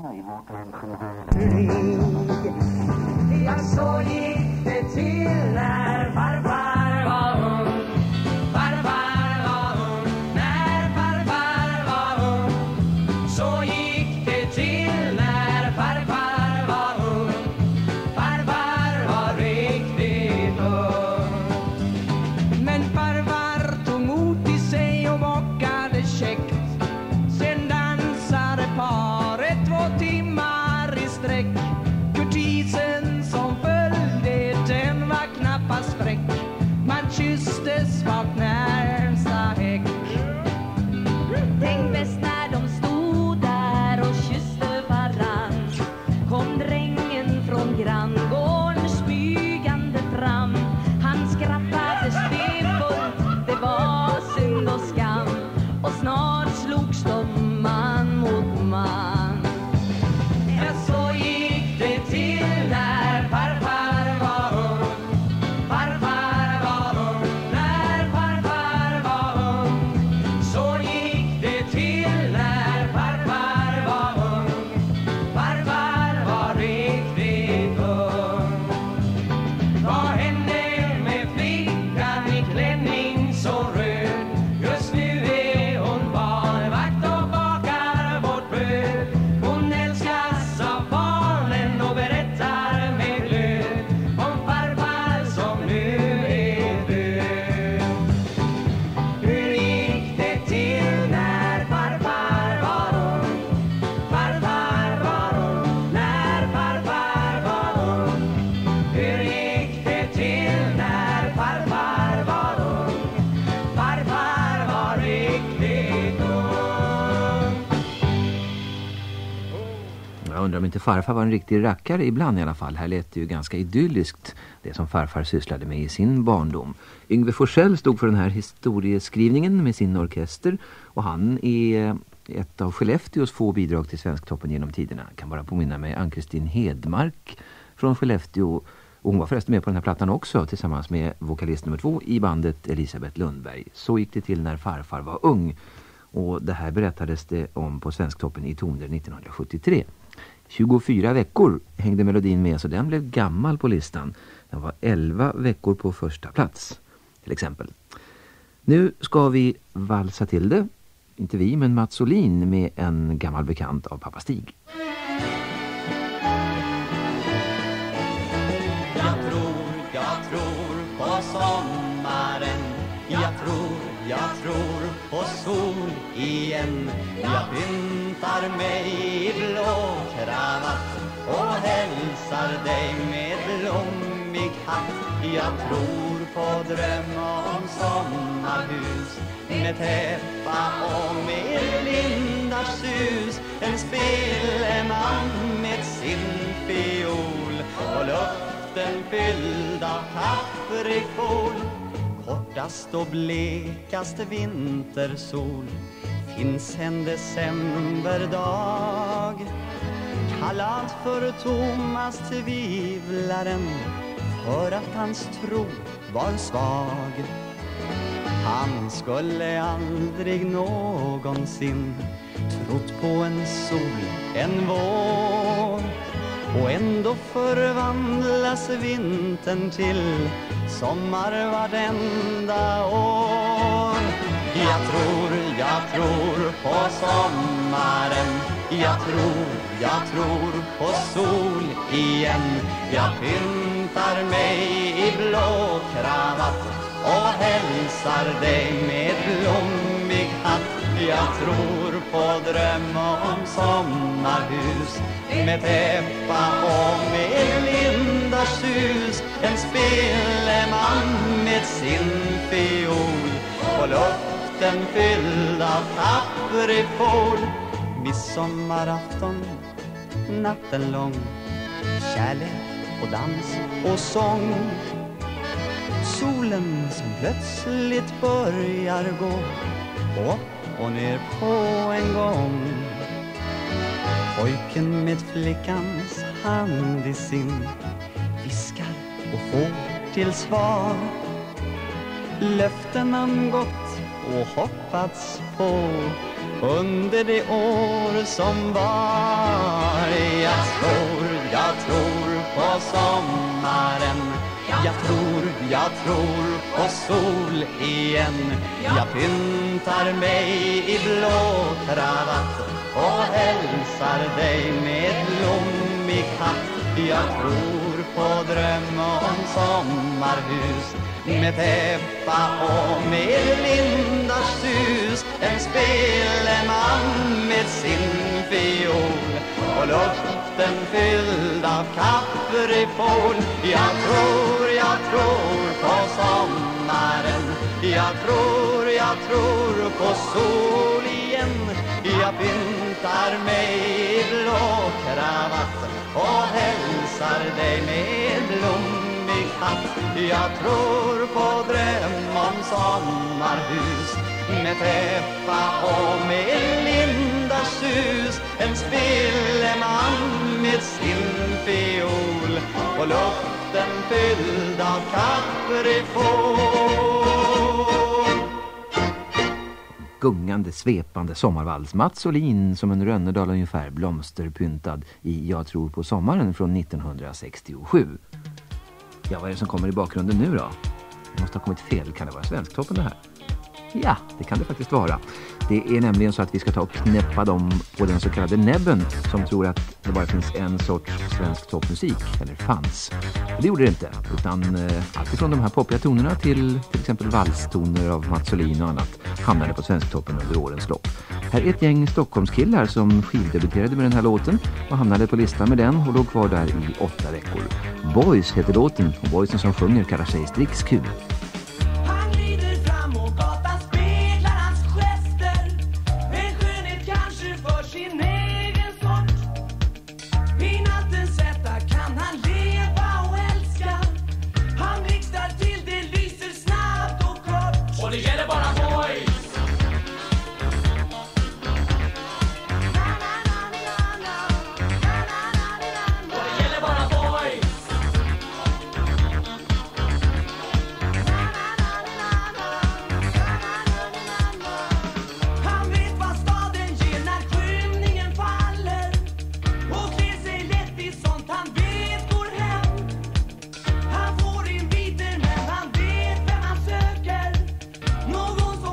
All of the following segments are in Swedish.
Ja, så gick det till när farfar var ung. Farfar var ung, när farfar var ung. Så gick det till när farfar var ung. Farfar var riktigt ung. Men farfar tog mod i sig och bockade käckt. Sen dansade paret 2 timmar i sträck. Kurtisen som följde, den var knappast fräck. Man kysstes bak närmsta häck. Tänk bäst när de stod där och kysste varann. Kom drängen från granngården smygande fram. Han skrattade svepfullt, det var synd och skam. Och snart slogs de man mot man. Ja, så gick det till när farfar var ung. Farfar var ung, när farfar var ung. Så gick det till när farfar var ung. Farfar var riktigt ung. Vad hände med flickan i klänning så röd? Just nu är hon barnvakt och bakar vårt bröd. Hon älskas av barnen och berättar med glöd om farfar som nu är död. Hur gick det till när farfar var ung? Farfar var ung, när farfar var ung. Hur gick det till när farfar var ung? Farfar var riktigt ung. Jag undrar om inte farfar var en riktig rackare ibland i alla fall. Här lät det ju ganska idylliskt, det som farfar sysslade med i sin barndom. Yngve Forsell stod för den här historieskrivningen med sin orkester. Och han är ett av Skellefteås få bidrag till Svensktoppen genom tiderna. Jag kan bara påminna mig Ann-Kristin Hedmark från Skellefteå. Och hon var förresten med på den här plattan också tillsammans med vokalist nummer 2 i bandet Elisabeth Lundberg. Så gick det till när farfar var ung. Och det här berättades det om på Svensktoppen i Toner 1973. 24 veckor hängde melodin med, så den blev gammal på listan. Den var 11 veckor på första plats till exempel. Nu ska vi valsa till det. Inte vi, men Mats Olin med en gammal bekant av pappa Stig. Jag tror på sommaren. Jag tror på sol igen. Jag pyntar mig i blå kravatt och hälsar dig med blommig hatt. Jag tror på dröm om sommarhus med täppa och med lindars sus. En speleman med sin fiol och luften fylld av kaprikol. Kortast och blekast vintersol finns en decemberdag, kallad för Thomas tvivlaren, för att hans tro var svag. Han skulle aldrig någonsin trott på en sol, en vår. Och ändå förvandlas vintern till sommar vartenda år. Jag tror på sommaren. Jag tror på sol igen. Jag pyntar mig i blå kravatt och hälsar dig med blommig hatt. Jag tror på dröm om sommarhus med täppa och med lindars hus. En speleman med sin fiol och luften fylld av kaprifol. Midsommarafton, natten lång, kärlek och dans och sång. Solen som plötsligt börjar gå upp och ner på en gång. Pojken med flickans hand i sin viskar och får till svar löften om gott och hoppats på under det år som var. Jag tror på sommaren. Jag tror på sol igen. Jag pyntar mig i blå kravatt och hälsar dig med blommig hatt. Jag tror på dröm om sommarhus med täppa och med lindars sus. En speleman med sin fiol och luften fylld av kaprifol. Jag tror på sommaren. Jag tror på sol igen. Jag pyntar mig i blå kravatt och hälsar dig med blommig hatt. Jag tror på dröm om sommarhus med täppa och med lindars sus. En speleman med sin fiol och luften fylld av kaprifol. Gungande, svepande sommarvals. Mats Olin som en Rönnedal ungefär, blomsterpyntad i Jag tror på sommaren från 1967. Ja, vad är det som kommer i bakgrunden nu då? Det måste ha kommit fel. Kan det vara Svensktoppen det här? Ja, det kan det faktiskt vara. Det är nämligen så att vi ska ta och knäppa dem på den så kallade näbben som tror att det bara finns en sorts svensk toppmusik, eller fanns. Det gjorde det inte, utan allt ifrån de här poppiga tonerna till exempel valstoner av Mats Olin och annat hamnade på Svensktoppen under årens lopp. Här är ett gäng Stockholmskillar som skivdebuterade med den här låten och hamnade på listan med den och låg kvar där i 8 veckor. Boys heter låten och boysen som sjunger kallar sig Strix Q. Någon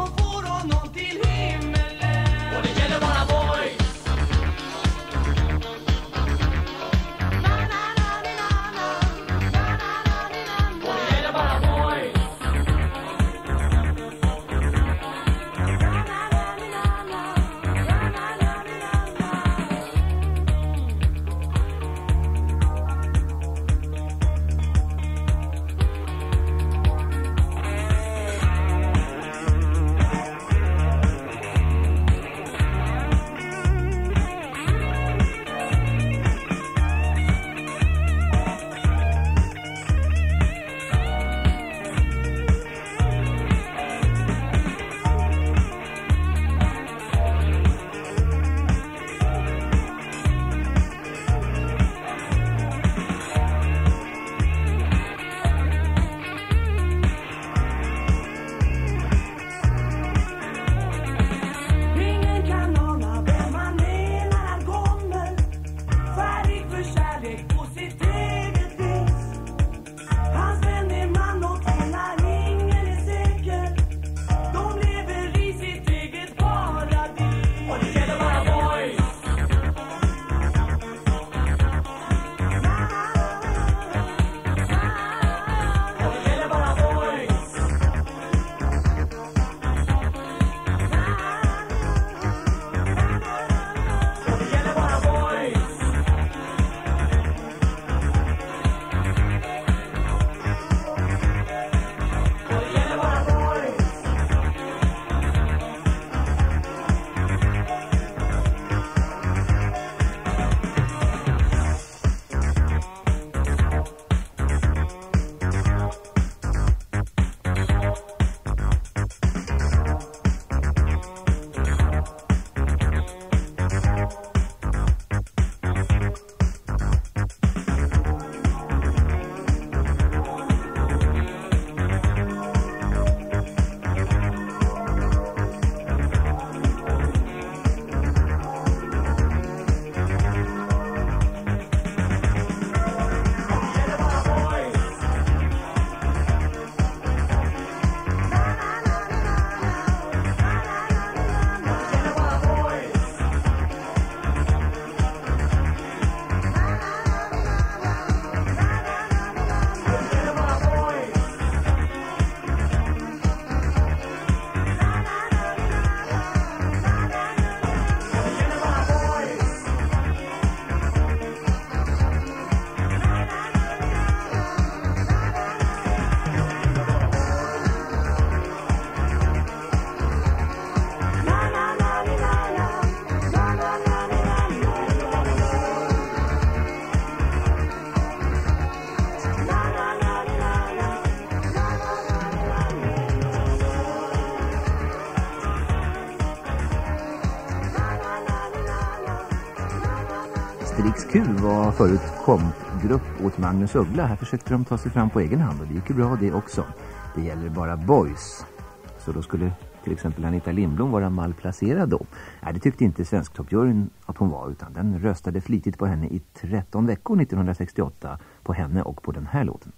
Asterix Q var förut kompgrupp åt Magnus Uggla. Här försökte de ta sig fram på egen hand och det gick ju bra det också. Det gäller bara boys. Så då skulle till exempel Anita Lindblom vara malplacerad då. Nej, det tyckte inte Svensktoppjuryn att hon var, utan den röstade flitigt på henne i 13 veckor 1968 på henne och på den här låten.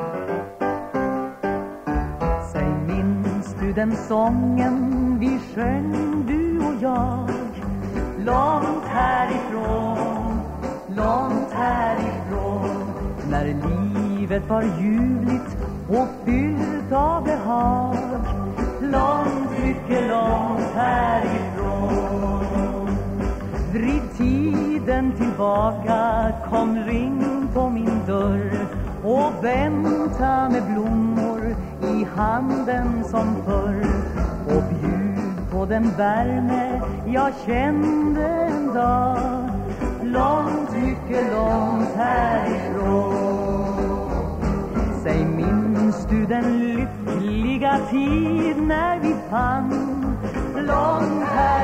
Säg, minns du den sången vi sjöng du och jag? Långt härifrån, när livet var ljuvligt och fyllt av behag. Långt, mycket långt härifrån. Vrid tiden tillbaka, kom ring på min dörr och vänta med blommor i handen som förr. Och bjud på den värme jag kände en dag. Långt, mycket långt härifrån. Säg, minns du den lyckliga tid när vi fann? Långt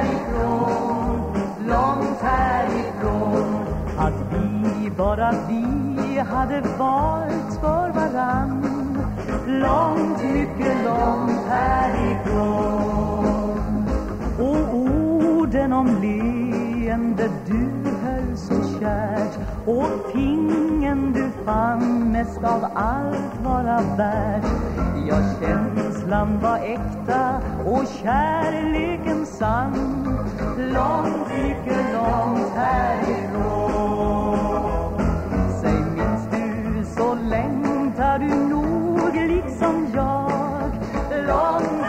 härifrån, att vi, bara vi, hade valt för varann. Långt, mycket långt härifrån. Och orden om leende du höll så kärt, och tingen du fann mest av allt vara värt. Ja, känslan var äkta och kärleken sann. Långt, mycket långt härifrån. Säg, minns du, så längtar du nog liksom jag. Långt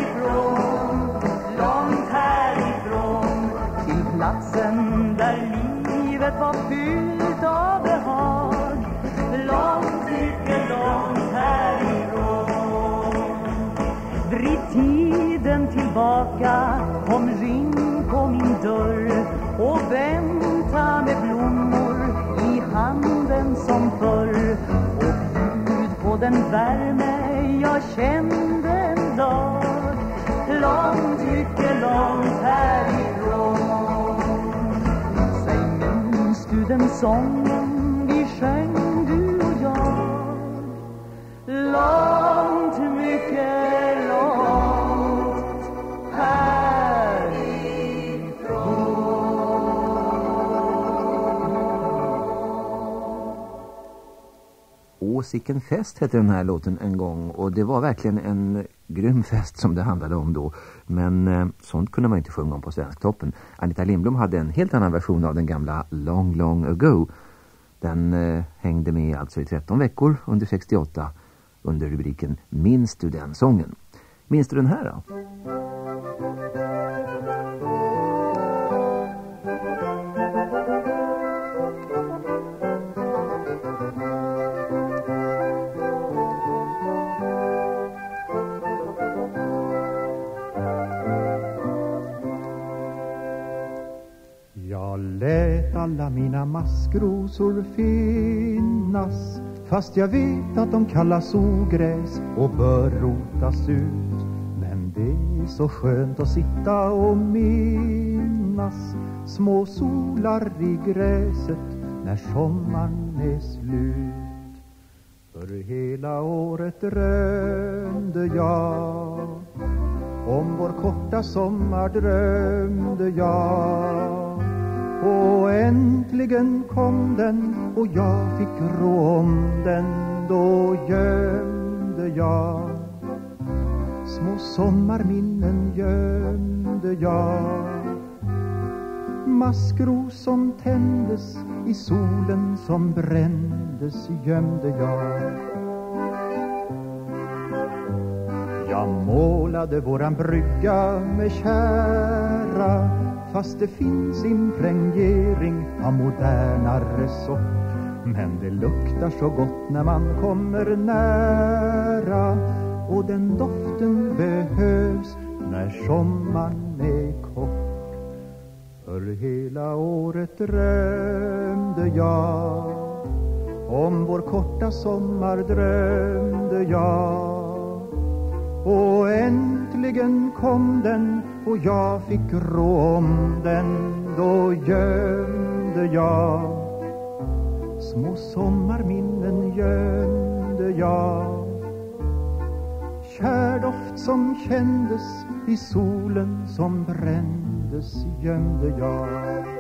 härifrån, till platsen där livet var fyllt av behag. Långt, mycket långt härifrån. Vrid tiden tillbaka, kom ring på min dörr och vänta med blommor i handen som förr. Och bjud på den värme jag kände en dag. Långt, mycket långt härifrån. Säg, minns du den sången vi sjöng du och jag? Långt, mycket långt härifrån. Åsiken fest hette den här låten en gång, och det var verkligen en grym fest som det handlade om då. Men sånt kunde man inte sjunga om på Svensktoppen. Anita Lindblom hade en helt annan version av den gamla Long Long Ago. Den hängde med alltså i 13 veckor under 68 under rubriken Minns du den sången? Minns du den här då? Jag lät alla mina maskrosor finnas, fast jag vet att de kallas ogräs och bör rotas ut. Men det är så skönt att sitta och minnas små solar i gräset när sommaren är slut. För hela året drömde jag om vår korta sommar, drömde jag. Och äntligen kom den och jag fick rå om den. Då gömde jag små sommarminnen, gömde jag. Maskros som tändes i solen som brändes, gömde jag. Jag målade våran brygga med kära, fast det finns impregnering av modernare sort. Men det luktar så gott när man kommer nära, och den doften behövs när sommaren är kort. För hela året drömde jag om vår korta sommar, drömde jag. Och äntligen kom den och jag fick rå om den. Då gömde jag Små sommarminnen gömde jag, kärdoft som kändes i solen som brändes gömde jag.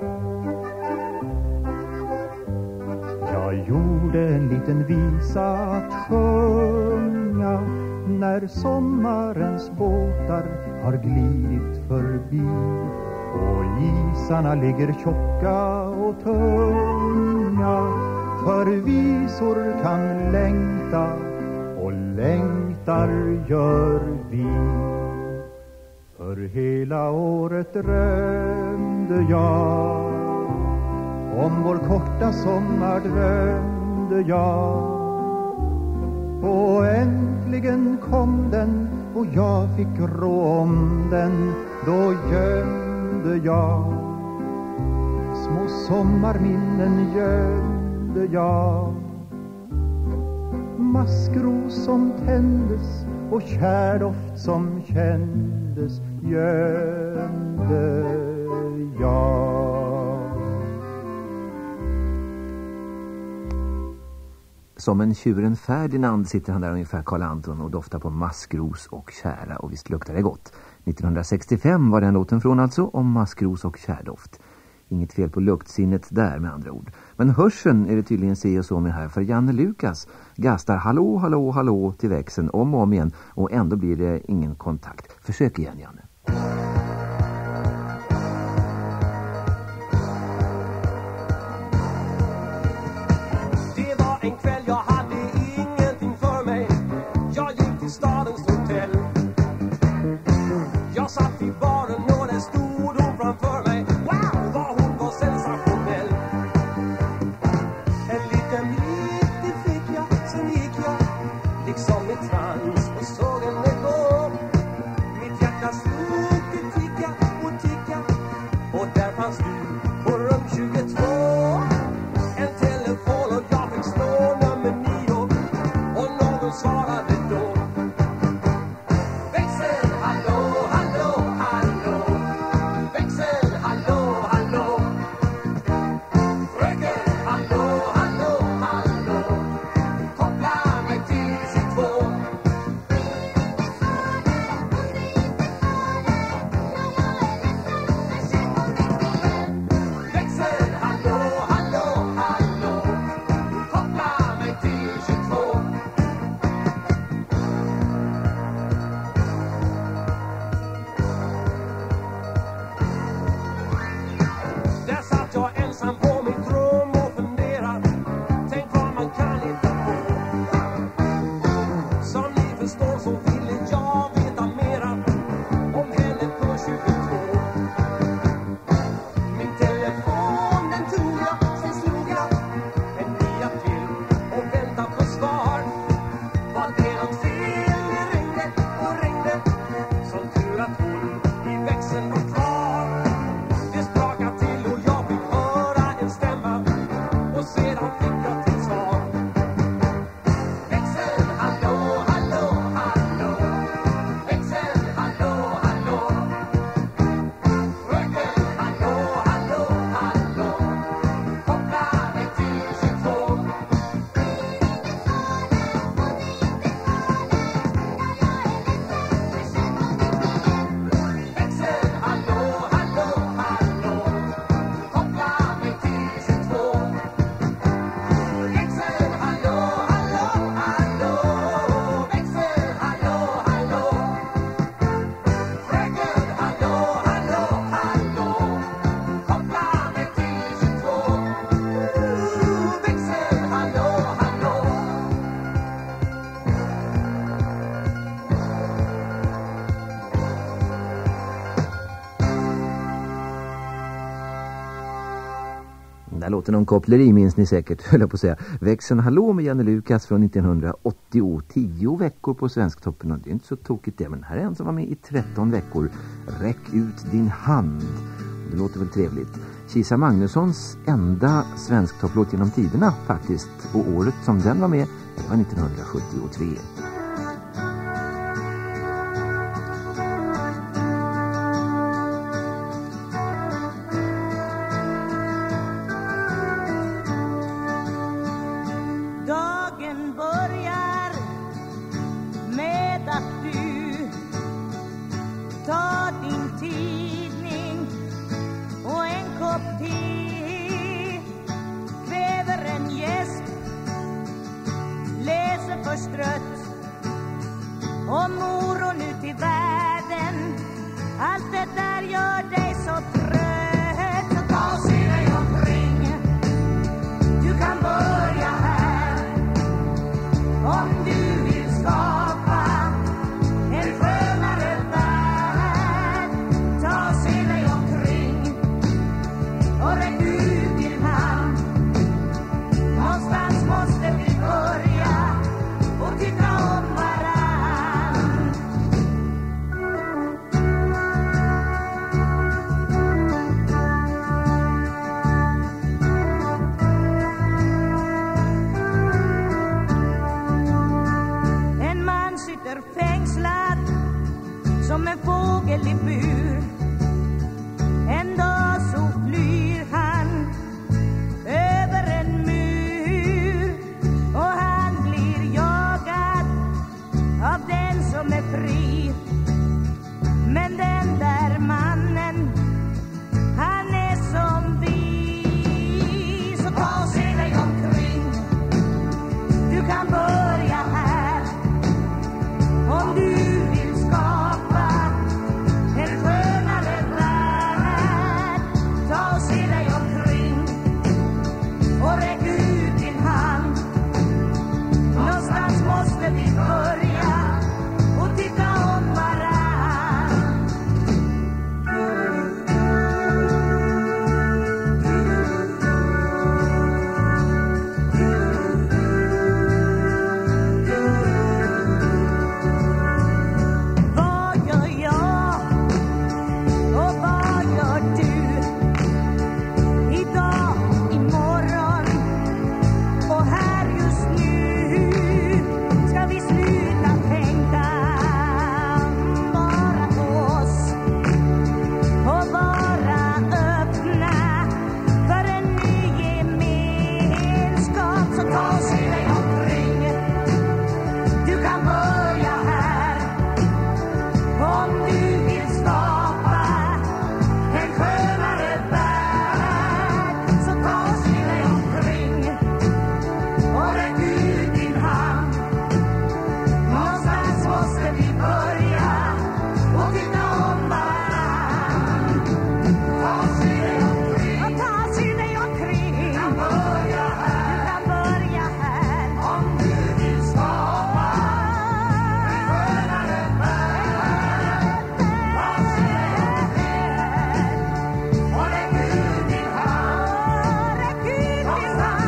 Jag gjorde en liten visa att sjunga när sommarens båtar har glidit förbi och isarna ligger tjocka och tunga. För visor kan längta och längtar gör vi. För hela året drömde jag om vår korta sommar drömde jag. Och äntligen kom den och jag fick rå om den. Då gömde jag små sommarminnen gömde jag. Maskros som tändes och kärdoft som kändes gömde jag. Som en tjuren Ferdinand sitter han där ungefär Karl Anton och doftar på maskros och kära, och visst luktar det gott. 1965 var den låten från alltså, om maskros och kärdoft. Inget fel på luktsinnet där med andra ord. Men hörseln är det tydligen se och så med här, för Janne Lukas gastar hallå, hallå, hallå till växeln om och om igen, och ändå blir det ingen kontakt. Försök igen, Janne. Det var en kväll, jag hade ingenting för mig. Jag gick till stadens hotell. Jag satt i baren och där stod hon framför mig. Wow, vad hon var sensationell. En liten flicka, sen gick jag liksom i trans och såg henne gå. Mitt hjärta slog ticka och ticka, och där fanns du på rum 22. En telefon och jag fick slå nummer 9, och någon svarade då. Växel, hallå, hallå, hallå. Växel, hallå, hallå. Fröken, hallå, hallå, hallå. Koppla mig till 22. Växel, hallå, hallå, hallå. Koppla mig till 22. Där satt jag ensam på mitt rum och funderar. Tänk vad man kan hitta på. Som ni förstår så ville jag veta mera om henne på 22. Min telefon den tog jag, sen slog jag en nya till och väntade på svar. Var det något fel? Det ringde och ringde. Som tur att hon i växeln var kvar. Det sprakade till och jag fick höra en stämma, och sedan fick jag till svar. Växel, hallå, hallå, hallå. Växel, hallå, hallå. Fröken, hallå, hallå, hallå. Koppla mig till 22. Växel, hallå, hallå, hallå. Koppla mig till 22. Växel, hallå, hallå, hallå. Växel, hallå, hallå. Fröken, hallå, hallå, hallå. Koppla mig till 22. Växel, hallå, hallå. Den där låten om koppleri minns ni säkert, höll jag på att säga. Växeln hallå med Janne Lukas från 1980. 10 veckor på Svensktoppen, och det är inte så tokigt det. Men här är en som var med i 13 veckor. Räck ut din hand. Det låter väl trevligt. Kisa Magnussons enda Svensktopplåt genom tiderna faktiskt. Och året som den var med, det var 1973. fågel i bur. En dag så flyr han över en mur och han blir jagad av den som är fri. Men den där mannen, han är som vi. Så ta och se dig omkring. Du kan börja här om du vill skapa en skönare värld. Ta och se dig omkring och räck ut din hand. Någonstans måste vi börja och titta om varann. Vad gör jag och vad gör du? Idag, imorgon och här just nu. Ska vi sluta tänka bara på oss och vara öppna för en ny gemenskap. Så ta och se dig omkring. Du kan börja här om du vill skapa en skönare värld. Så ta och se dig omkring och räck ut din hand. Någonstans måste vi börja och titta om varann. Ta och se dig omkring. Och ta och se dig omkring. Du kan börja här. Du kan börja här om du vill skapa en skönare värld. Ta och se dig omkring och räck ut din hand. Räck ut din hand.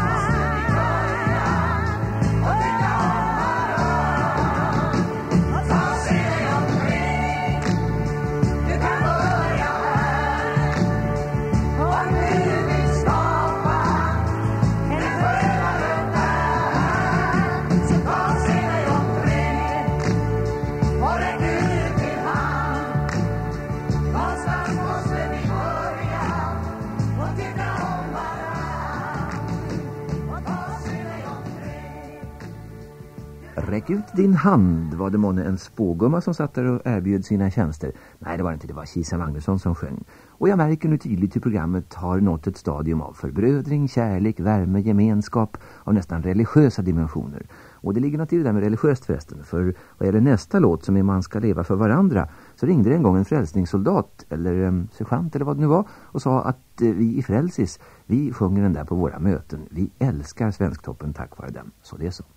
Och titta om varann. Och ta och se dig omkring. Du kan börja här om du vill skapa en skönare värld. Så ta och se dig omkring och räck ut din hand. Någonstans måste vi börja och titta om varann. Och ta och se dig omkring. Räck ut din hand, var det månne en spågumma som satt där och erbjöd sina tjänster. Nej, det var inte, det var Kisa Magnusson som sjöng. Och jag märker nu tydligt hur programmet har nått ett stadium av förbrödring, kärlek, värme, gemenskap av nästan religiösa dimensioner. Och det ligger något i det där med religiöst förresten, för vad är det nästa låt som är Man ska leva för varandra, så ringde det en gång en frälsningssoldat eller sergeant eller vad det nu var och sa att vi i Frälsis, vi sjunger den där på våra möten. Vi älskar Svensktoppen tack vare den. Så det är så.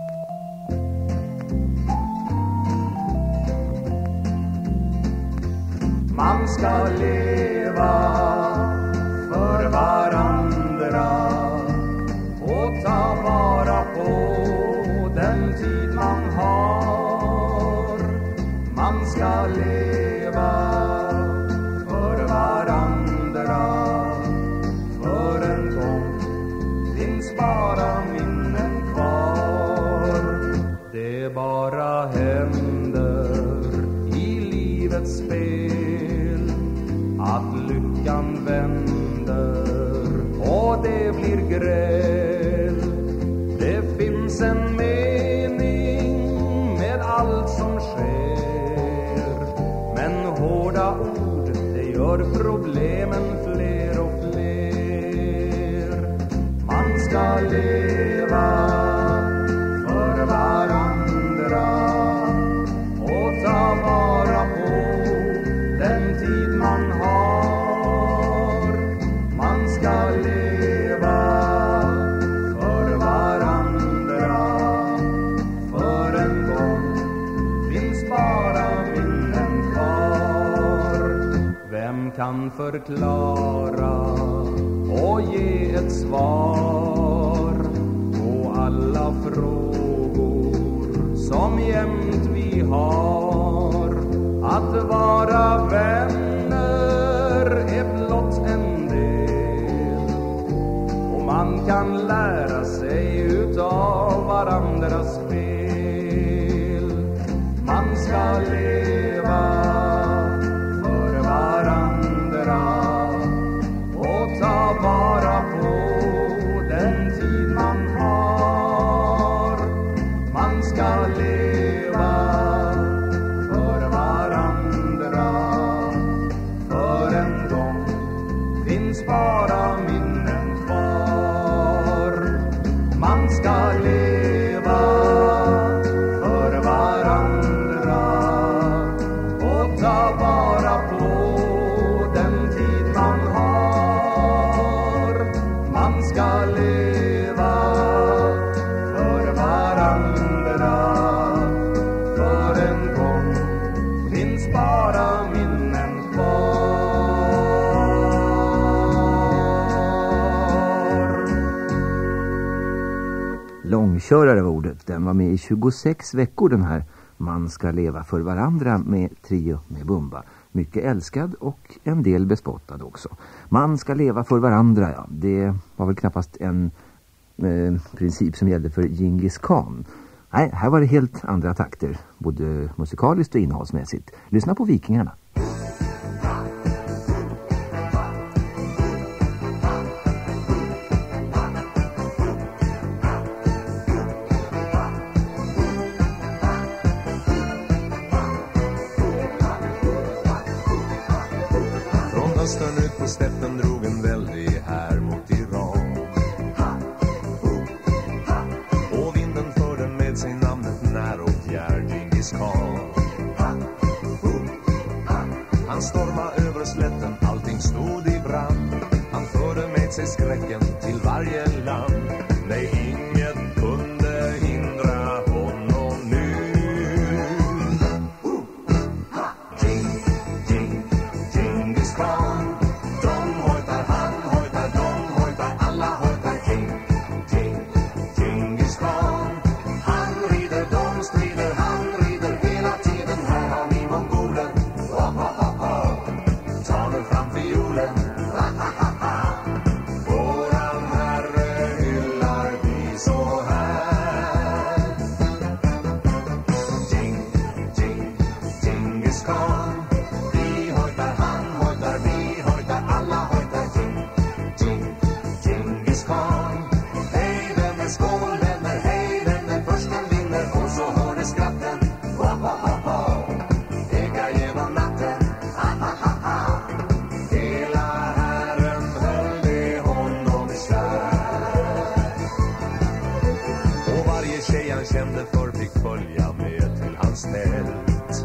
Man ska leva för varandra och ta vara på den tid man har. Man ska leva för varandra, för en gång finns bara minnen kvar. Det bara händer i livets spel att lyckan vänder och det blir gräl. Det finns en mening med allt som sker, men hårda ord, det gör problemen fler och fler. Man ska leva för varandra och ta vara på den tid man har. Man ska leva för varandra, för en gång finns bara minnen kvar. Vem kan förklara och ge ett svar på alla frågor som jämt vi har? Att vara vänner är blott en del, och man kan lära sig utav varandras spel. Man ska leva ta vara på den tid man har. Man ska leva för varandra, för en gång finns bara minnen kvar. Långkörare var ordet. Den var med i 26 veckor den här Man ska leva för varandra med Trio med Bumba. Mycket älskad och en del bespottad också. Man ska leva för varandra, ja. Det var väl knappast en princip som gällde för Djingis Khan. Nej, här var det helt andra takter. Både musikaliskt och innehållsmässigt. Lyssna på Vikingarna. Östern ut på steppen drog en väldig här mot Iran. Och vinden förde med sig namnet när och fjär Djingis Khan. Han stormade över slätten, allting stod i brand. Han förde med sig skräcken till varje land. Nej, inget kunde hindra honom nu. Djingis Khan. Kände för fick följa med till hans tält.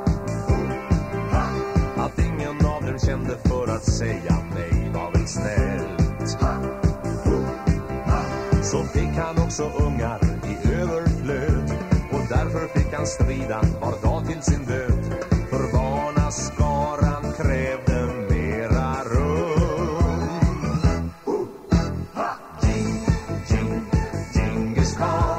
Att ingen av dem kände för att säga nej var väl snällt. Så fick han också ungar i överflöd. Och därför fick han strida var dag till sin död. För barnaskaran krävde mera rum. Djingis Khan.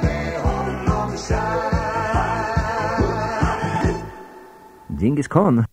Djingis Khan